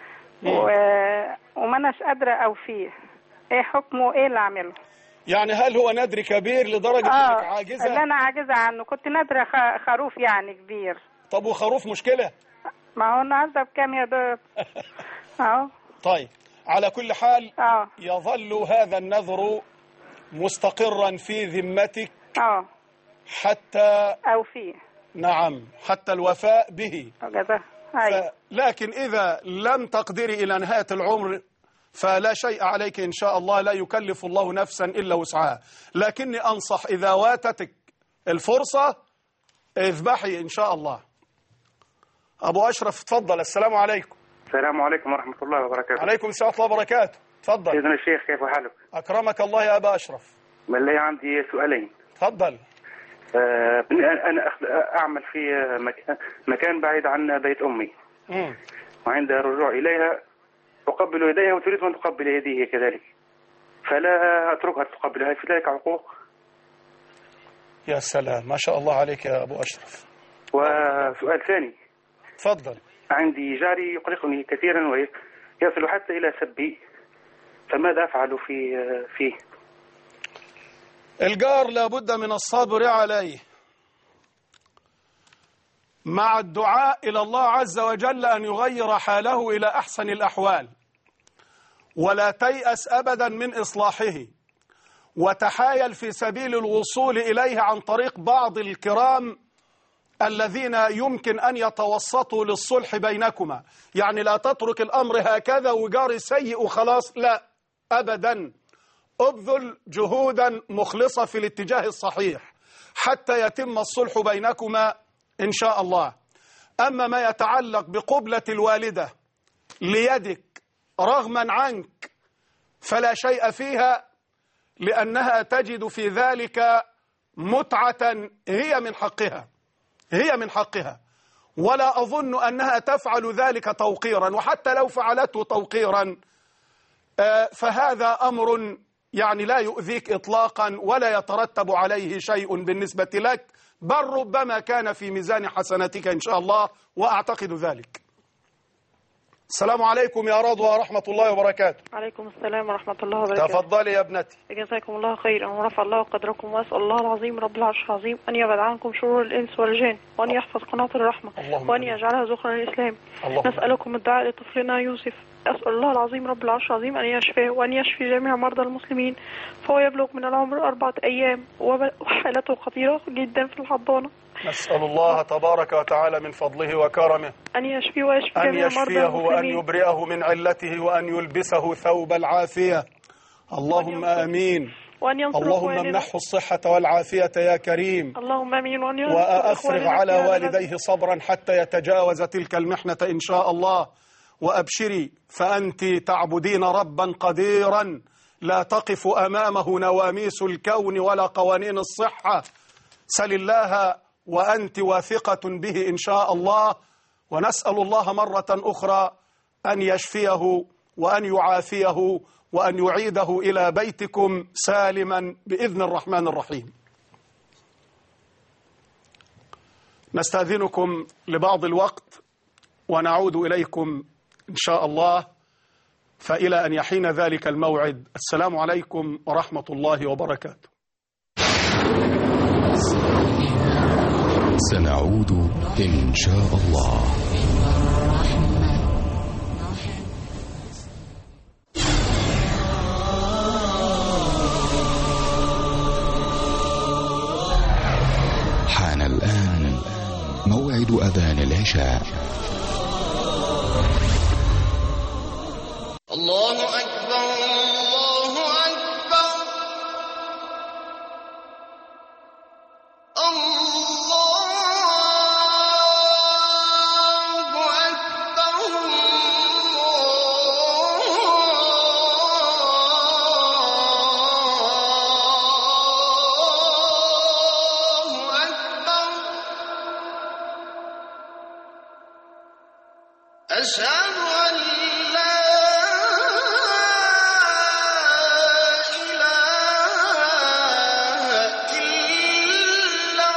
وما أناش قادرة أوفيه، إيه حكمه؟ إيه اللي أعمله؟ يعني هل هو ندر كبير لدرجة إنك عاجزة؟ اللي أنا عاجزة عنه، كنت نادرة خروف يعني كبير. طب وخروف مشكلة؟ ما هو النهارده بكام يا دوب؟ أهو. طيب على كل حال يظل هذا النذر مستقرا في ذمتك حتى أوفيه. نعم، حتى الوفاء به. لكن إذا لم تقدري إلى نهاية العمر فلا شيء عليك إن شاء الله، لا يكلف الله نفسا إلا وسعها. لكني أنصح إذا واتتك الفرصة اذبحي إن شاء الله. أبو أشرف تفضل. السلام عليكم. السلام عليكم ورحمة الله وبركاته. عليكم السلام ورحمة الله وبركاته. تفضل. سيدنا الشيخ كيف حالك؟ أكرمك الله يا أبا أشرف. والله عندي سؤالين. تفضل. أنا أعمل في مكان بعيد عن بيت أمي. وعند الرجوع إليها أقبل يديها وتريد أن تقبل يديه كذلك، فلا أتركها تقبلها، في ذلك عقوق؟ يا سلام، ما شاء الله عليك يا أبو أشرف. وسؤال ثاني. تفضل. عندي جاري يقلقني كثيرا ويصل حتى إلى سبي، فماذا أفعل فيه؟ الجار لابد من الصبر عليه مع الدعاء إلى الله عز وجل أن يغير حاله إلى أحسن الأحوال، ولا تيأس أبدا من إصلاحه، وتحايل في سبيل الوصول إليه عن طريق بعض الكرام الذين يمكن أن يتوسطوا للصلح بينكما. يعني لا تترك الأمر هكذا وجاري سيء وخلاص، لا أبدا، ابذل جهودا مخلصة في الاتجاه الصحيح حتى يتم الصلح بينكما إن شاء الله. أما ما يتعلق بقبلة الوالدة ليدك رغما عنك فلا شيء فيها، لأنها تجد في ذلك متعة هي من حقها، ولا أظن أنها تفعل ذلك توقيرا، وحتى لو فعلته توقيرا فهذا أمر يعني لا يؤذيك إطلاقا ولا يترتب عليه شيء بالنسبة لك، بل ربما كان في ميزان حسناتك إن شاء الله، وأعتقد ذلك. السلام عليكم يا رضوى ورحمة الله وبركاته. عليكم السلام ورحمة الله وبركاته. تفضلي يا ابنتي. جزاكم الله خيرا ورفع الله قدركم، وأسأل الله العظيم رب العرش العظيم أن يبعد عنكم شرور الإنس والجن، وأن يحفظ قناة الرحمة، وأن يجعلها ذخرا للإسلام. نسألكم الدعاء لطفلنا يوسف، أسأل الله العظيم رب العرش العظيم أن يشفيه وأن يشفي جميع مرضى المسلمين، فهو يبلغ من العمر 4 أيام وحالته خطيرة جدا في الحضانة. نسأل الله تبارك وتعالى من فضله وكرمه أن يشفيه ويشفي جميع مرضى المسلمين، وأن يبرئه من علته وأن يلبسه ثوب العافية. اللهم آمين. اللهم امنحه الصحة والعافية يا كريم. اللهم آمين. وأفرغ على والديه صبرا حتى يتجاوز تلك المحنة إن شاء الله. وأبشري، فأنت تعبدين ربا قديرا لا تقف أمامه نواميس الكون ولا قوانين الصحة. سل الله وأنت واثقة به إن شاء الله، ونسأل الله مرة أخرى أن يشفيه وأن يعافيه وأن يعيده إلى بيتكم سالما بإذن الرحمن الرحيم. نستأذنكم لبعض الوقت ونعود إليكم إن شاء الله، فإلى أن يحين ذلك الموعد، السلام عليكم ورحمة الله وبركاته. سنعود إن شاء الله. حان الآن موعد أذان العشاء. الله أكبر الله أكبر أشهد أن لا إله إلا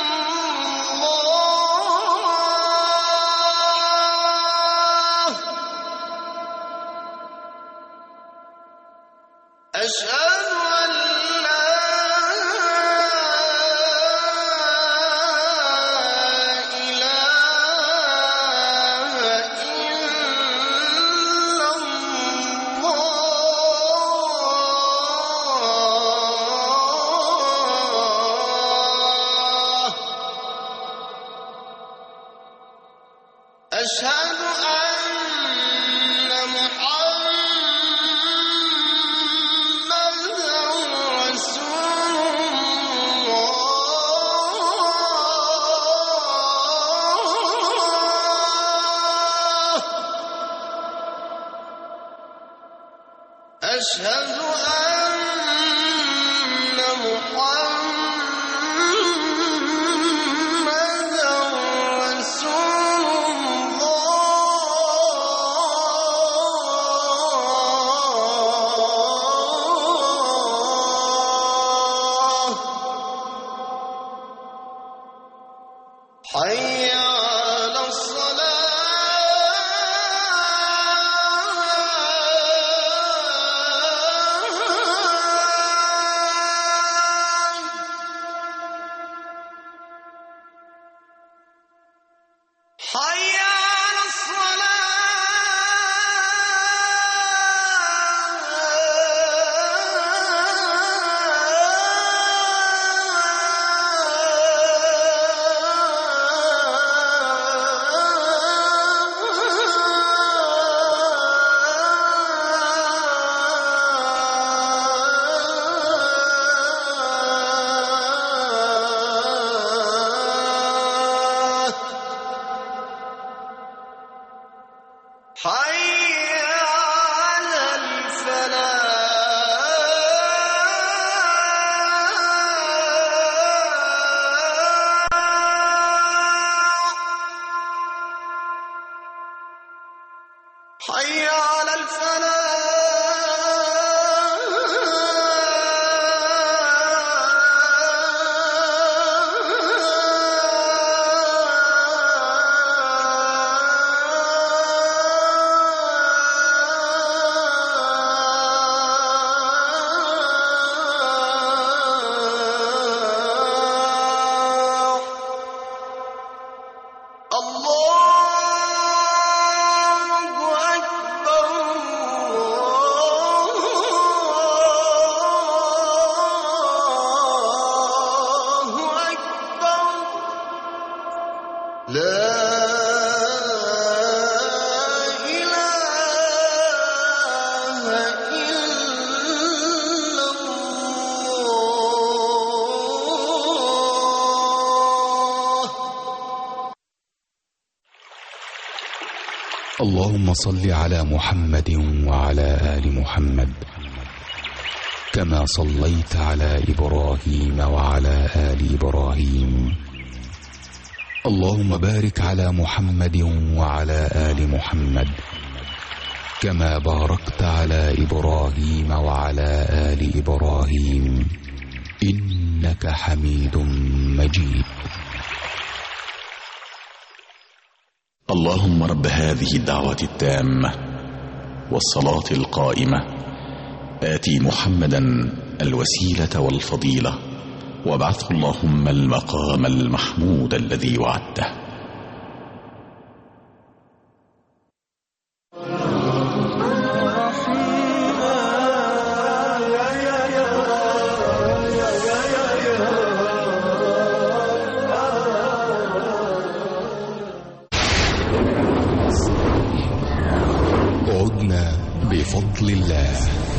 الله أشهد أن لا أشهد أن محمدًا رسول الله أشهد أن محمدًا رسول الله حي على اللهم صل على محمد وعلى آل محمد كما صليت على إبراهيم وعلى آل إبراهيم. اللهم بارك على محمد وعلى آل محمد كما باركت على إبراهيم وعلى آل إبراهيم إنك حميد مجيد. اللهم رب هذه الدعوة التامة والصلاة القائمة آتي محمدا الوسيلة والفضيلة وابعثه اللهم المقام المحمود الذي وعدته. عدنا بفضل الله.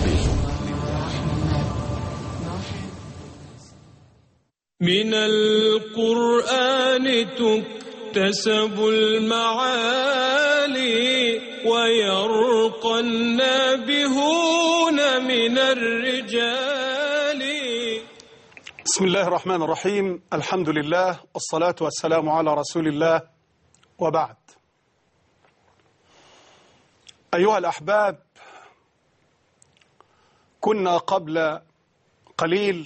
من القرآن تكتسب المعالي ويرقى النابهون من الرجال. بسم الله الرحمن الرحيم. الحمد لله والصلاة والسلام على رسول الله، وبعد. أيها الأحباب، كنا قبل قليل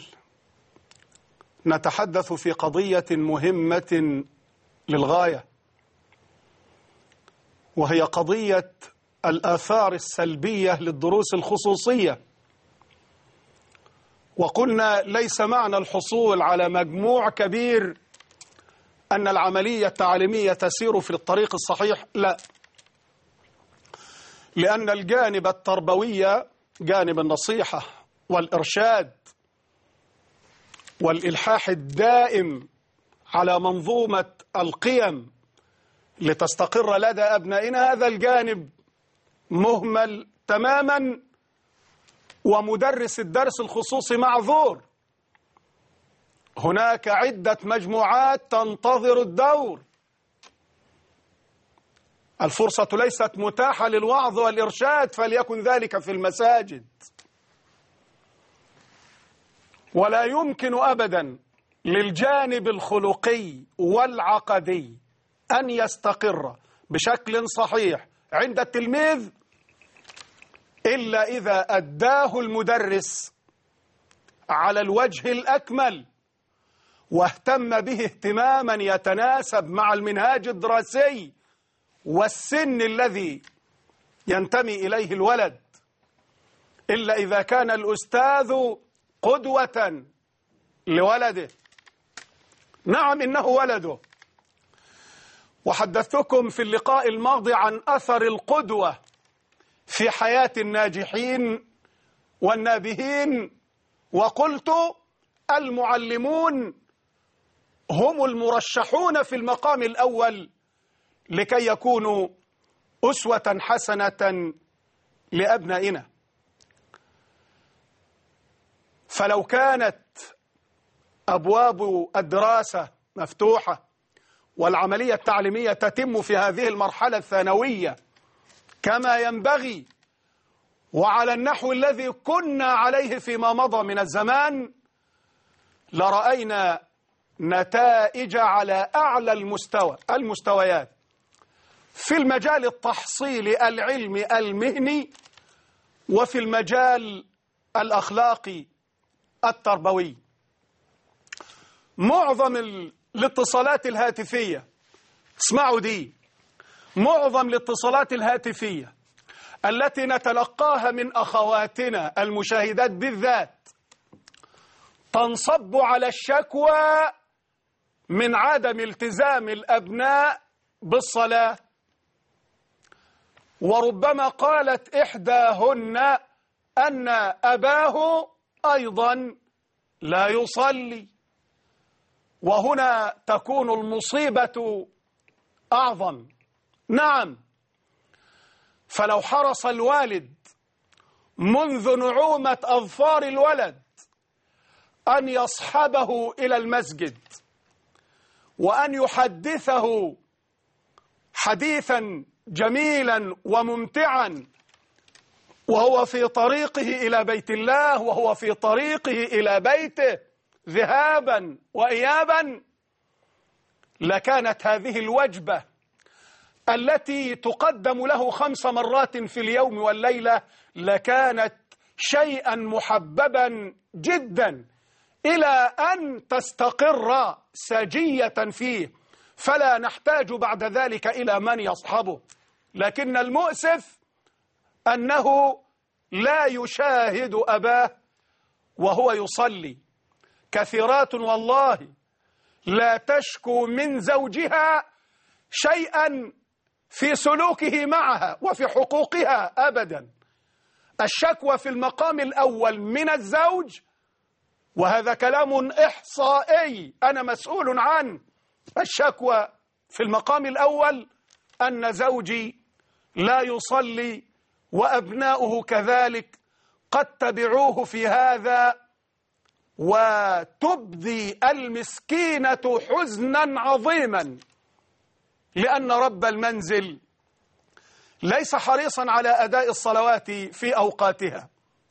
نتحدث في قضية مهمة للغاية، وهي قضية الآثار السلبية للدروس الخصوصية. وقلنا ليس معنى الحصول على مجموع كبير أن العملية التعليمية تسير في الطريق الصحيح، لا، لأن الجانب التربوي، جانب النصيحة والإرشاد والإلحاح الدائم على منظومة القيم لتستقر لدى أبنائنا، هذا الجانب مهمل تماما، ومدرس الدرس الخصوصي معذور. هناك عدة مجموعات تنتظر الدور. الفرصة ليست متاحة للوعظ والإرشاد، فليكن ذلك في المساجد. ولا يمكن أبدا للجانب الخلقي والعقدي أن يستقر بشكل صحيح عند التلميذ إلا إذا أداه المدرس على الوجه الأكمل، واهتم به اهتماما يتناسب مع المنهاج الدراسي والسن الذي ينتمي إليه الولد، إلا إذا كان الأستاذ قدوة لولده. نعم، إنه ولده. وحدثتكم في اللقاء الماضي عن أثر القدوة في حياة الناجحين والنابهين، وقلت المعلمون هم المرشحون في المقام الأول لكي يكونوا أسوة حسنة لأبنائنا. فلو كانت أبواب الدراسة مفتوحة والعملية التعليمية تتم في هذه المرحلة الثانوية كما ينبغي وعلى النحو الذي كنا عليه فيما مضى من الزمان، لرأينا نتائج على أعلى المستويات. في المجال التحصيلي العلمي المهني، وفي المجال الأخلاقي التربوي. معظم الاتصالات الهاتفية، اسمعوا دي، معظم الاتصالات الهاتفية التي نتلقاها من أخواتنا المشاهدات بالذات تنصب على الشكوى من عدم التزام الأبناء بالصلاة. وربما قالت إحداهن أن أباه أيضا لا يصلي، وهنا تكون المصيبة أعظم. نعم، فلو حرص الوالد منذ نعومة أظفار الولد أن يصحبه إلى المسجد وأن يحدثه حديثا جميلا وممتعا وهو في طريقه إلى بيت الله، وهو في طريقه إلى بيته ذهابا وإيابا، لكانت هذه الوجبة التي تقدم له 5 مرات في اليوم والليلة لكانت شيئا محببا جدا إلى أن تستقر سجية فيه، فلا نحتاج بعد ذلك إلى من يصحبه. لكن المؤسف أنه لا يشاهد أباه وهو يصلي. كثيرات والله لا تشكو من زوجها شيئا في سلوكه معها وفي حقوقها أبدا. الشكوى في المقام الأول من الزوج، وهذا كلام إحصائي أنا مسؤول عنه. الشكوى في المقام الأول أن زوجي لا يصلي وأبناؤه كذلك، قد تبعوه في هذا، وتبدي المسكينة حزنا عظيما لأن رب المنزل ليس حريصا على أداء الصلوات في أوقاتها.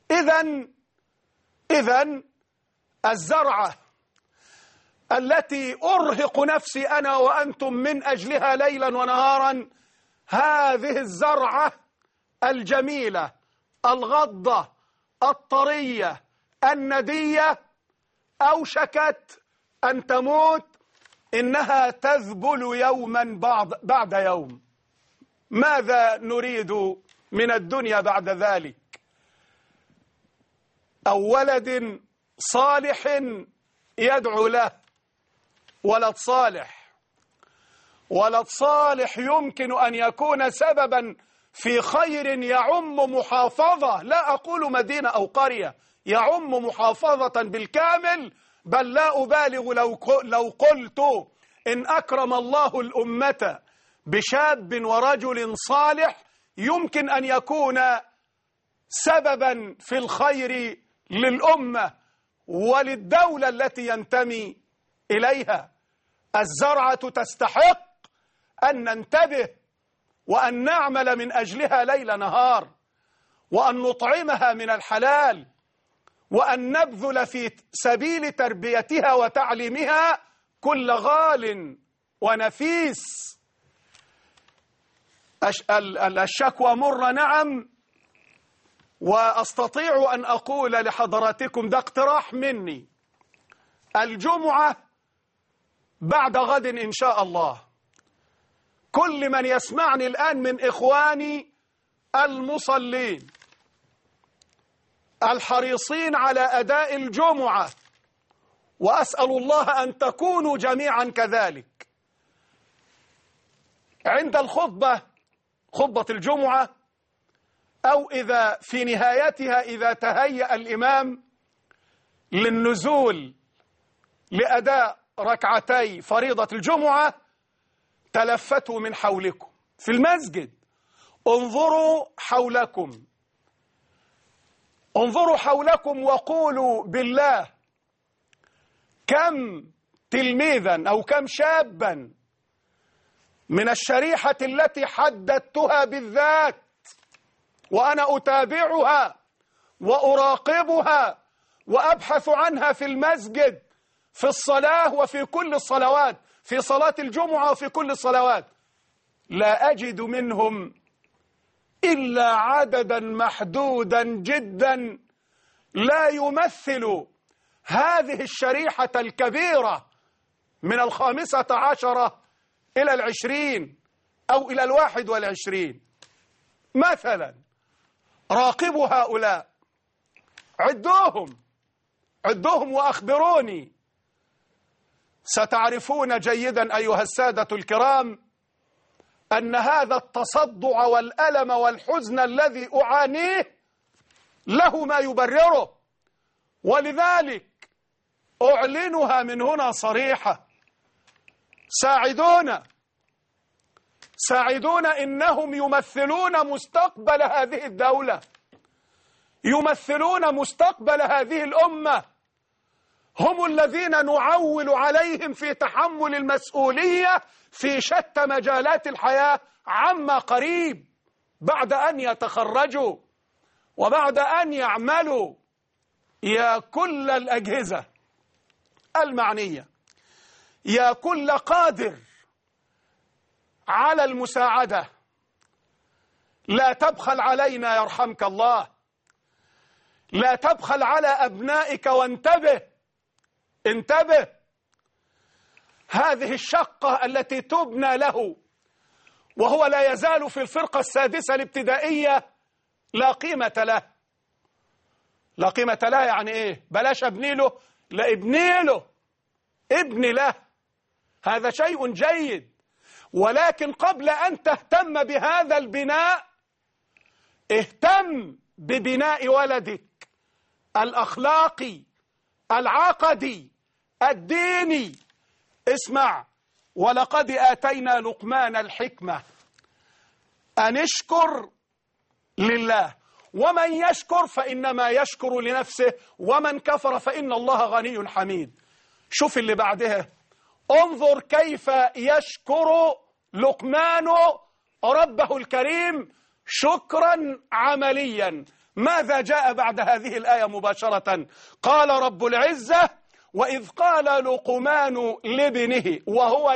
إذن الزرعة التي أرهق نفسي أنا وأنتم من أجلها ليلا ونهارا، هذه الزرعة الجميلة الغضة الطرية الندية أوشكت أن تموت، إنها تذبل يوما بعد يوم. ماذا نريد من الدنيا بعد ذلك؟ أو ولد صالح يدعو له، ولد صالح يمكن أن يكون سببا في خير يعم محافظة، لا أقول مدينة أو قرية، يعم محافظة بالكامل. بل لا أبالغ لو قلت إن أكرم الله الأمة بشاب ورجل صالح يمكن أن يكون سببا في الخير للأمة وللدولة التي ينتمي إليها. الزرعة تستحق أن ننتبه وأن نعمل من أجلها ليل نهار، وأن نطعمها من الحلال، وأن نبذل في سبيل تربيتها وتعليمها كل غال ونفيس. الشكوى مرة نعم، وأستطيع أن أقول لحضراتكم ده اقتراح مني: الجمعة بعد غد إن شاء الله كل من يسمعني الآن من إخواني المصلين الحريصين على أداء الجمعة، وأسأل الله أن تكونوا جميعا كذلك، عند خطبة الجمعة أو إذا في نهايتها إذا تهيأ الإمام للنزول لأداء ركعتي فريضة الجمعة، تلفتوا من حولكم في المسجد، انظروا حولكم وقولوا بالله كم تلميذا أو كم شابا من الشريحة التي حددتها بالذات وأنا أتابعها وأراقبها وأبحث عنها في المسجد في الصلاة وفي كل الصلوات، في صلاة الجمعة وفي كل الصلوات، لا أجد منهم إلا عددا محدودا جدا لا يمثل هذه الشريحة الكبيرة من 15 إلى 20 أو إلى 21. مثلا راقبوا هؤلاء، عدوهم وأخبروني. ستعرفون جيدا أيها السادة الكرام أن هذا التصدع والألم والحزن الذي أعانيه له ما يبرره، ولذلك أعلنها من هنا صريحة: ساعدونا، إنهم يمثلون مستقبل هذه الدولة، يمثلون مستقبل هذه الأمة، هم الذين نعول عليهم في تحمل المسؤولية في شتى مجالات الحياة عما قريب، بعد أن يتخرجوا وبعد أن يعملوا. يا كل الأجهزة المعنية، يا كل قادر على المساعدة، لا تبخل علينا يرحمك الله، لا تبخل على أبنائك، وانتبه هذه الشقة التي تبنى له وهو لا يزال في الفرقة السادسة الابتدائية لا قيمة له. لا قيمة له يعني إيه؟ بلاش أبني له، لا ابني له، هذا شيء جيد، ولكن قبل أن تهتم بهذا البناء اهتم ببناء ولدك الأخلاقي العقدي الديني. اسمع: ولقد آتينا لقمان الحكمة أن اشكر لله، ومن يشكر فإنما يشكر لنفسه، ومن كفر فإن الله غني حميد. شوف اللي بعدها، انظر كيف يشكر لقمان ربه الكريم شكرا عمليا. ماذا جاء بعد هذه الآية مباشرة؟ قال رب العزة: وإذ قال لقمان لابنه وهو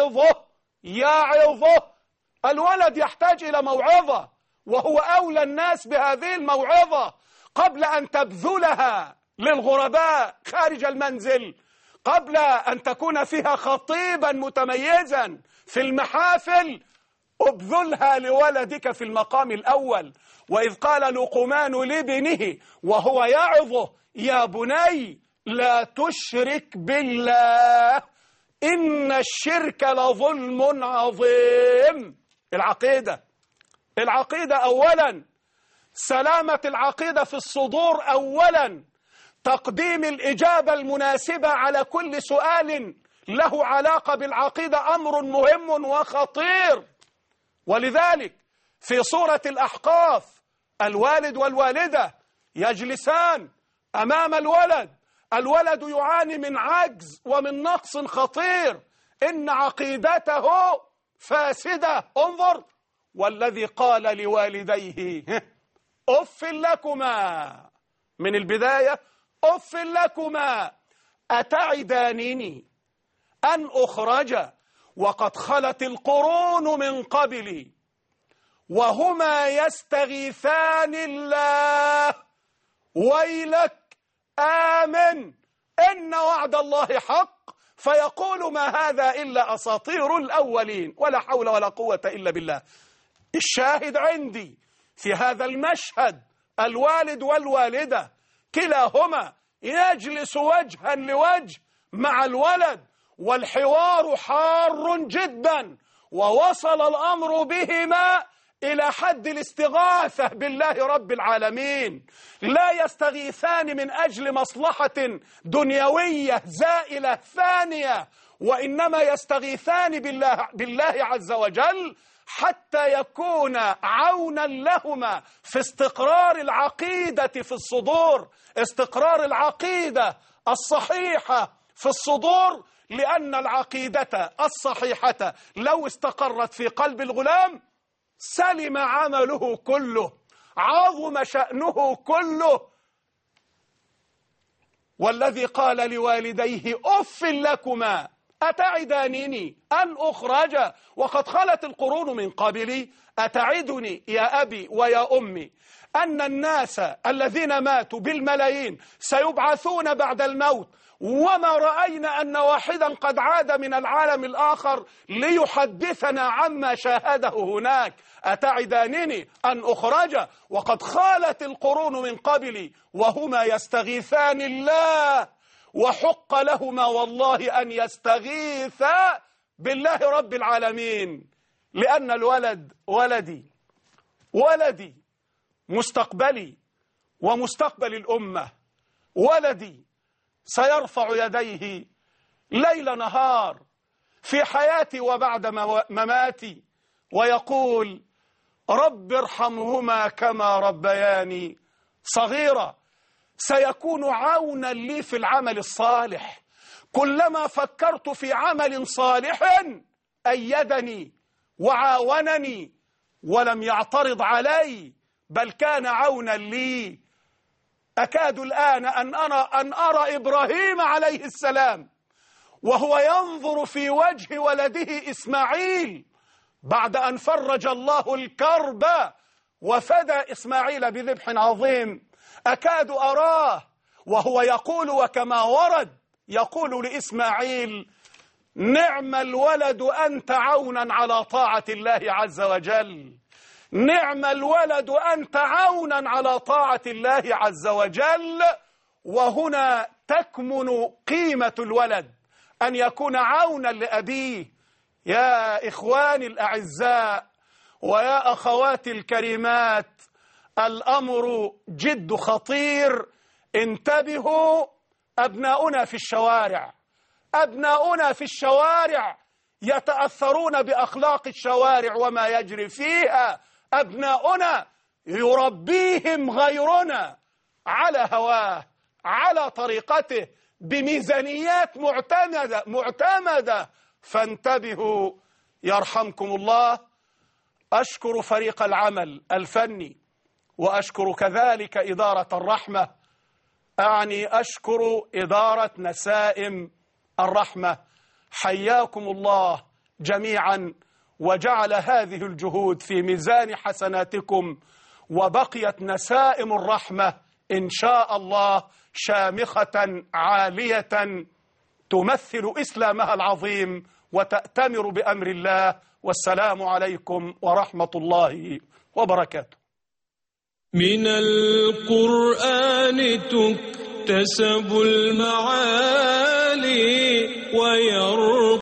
يعظه. الولد يحتاج إلى موعظة، وهو أولى الناس بهذه الموعظة قبل أن تبذلها للغرباء خارج المنزل، قبل أن تكون فيها خطيبا متميزا في المحافل. ابذلها لولدك في المقام الأول. وإذ قال لقمان لابنه وهو يعظه: يا بني لا تشرك بالله إن الشرك لظلم عظيم. العقيدة أولا، سلامة العقيدة في الصدور أولا، تقديم الإجابة المناسبة على كل سؤال له علاقة بالعقيدة أمر مهم وخطير. ولذلك في سورة الأحقاف الوالد والوالدة يجلسان أمام الولد يعاني من عجز ومن نقص خطير، إن عقيدته فاسدة. انظر: والذي قال لوالديه أف لكما، من البداية أف لكما أتعدانني أن أخرج وقد خلت القرون من قبلي وهما يستغيثان الله ويلك آمن إن وعد الله حق فيقول ما هذا إلا أساطير الأولين ولا حول ولا قوة إلا بالله. الشاهد عندي في هذا المشهد الوالد والوالدة كلاهما يجلس وجها لوجه مع الولد، والحوار حار جدا، ووصل الأمر بهما إلى حد الاستغاثة بالله رب العالمين. لا يستغيثان من أجل مصلحة دنيوية زائلة ثانية، وإنما يستغيثان بالله عز وجل حتى يكون عونا لهما في استقرار العقيدة في الصدور، استقرار العقيدة الصحيحة في الصدور، لأن العقيدة الصحيحة لو استقرت في قلب الغلام سلم عمله كله، عظم شأنه كله. والذي قال لوالديه أف لكما أتعدانني أن أخرج وقد خلت القرون من قبلي؟ أتعدني يا أبي ويا أمي أن الناس الذين ماتوا بالملايين سيبعثون بعد الموت، وما رأينا أن واحدا قد عاد من العالم الآخر ليحدثنا عما شاهده هناك؟ أتعدانني أن أخرج وقد خالت القرون من قبلي وهما يستغيثان الله، وحق لهما والله أن يستغيثا بالله رب العالمين، لأن الولد ولدي مستقبلي ومستقبل الأمة، ولدي سيرفع يديه ليل نهار في حياتي وبعد مماتي ويقول رب ارحمهما كما ربياني صغيرا. سيكون عونا لي في العمل الصالح، كلما فكرت في عمل صالح أيدني وعاونني ولم يعترض علي، بل كان عونا لي. أكاد الآن أن أرى إبراهيم عليه السلام وهو ينظر في وجه ولده إسماعيل بعد أن فرج الله الكرب وفدى إسماعيل بذبح عظيم، أكاد أراه وهو يقول وكما ورد يقول لإسماعيل نعم الولد أنت عونا على طاعة الله عز وجل، نعم الولد أنت عونا على طاعة الله عز وجل. وهنا تكمن قيمة الولد، أن يكون عونا لأبيه. يا إخواني الأعزاء ويا أخواتي الكريمات، الأمر جد خطير. انتبهوا، أبناؤنا في الشوارع يتأثرون بأخلاق الشوارع وما يجري فيها. أبناؤنا يربيهم غيرنا على هواه، على طريقته، بميزانيات معتمدة. فانتبهوا يرحمكم الله. أشكر فريق العمل الفني، وأشكر كذلك إدارة الرحمة، أشكر إدارة نسائم الرحمة. حياكم الله جميعا، وجعل هذه الجهود في ميزان حسناتكم، وبقيت نسائم الرحمة إن شاء الله شامخة عالية تمثل إسلامها العظيم وتأتمر بأمر الله. والسلام عليكم ورحمة الله وبركاته. من القرآن تكتسب المعالي ويرى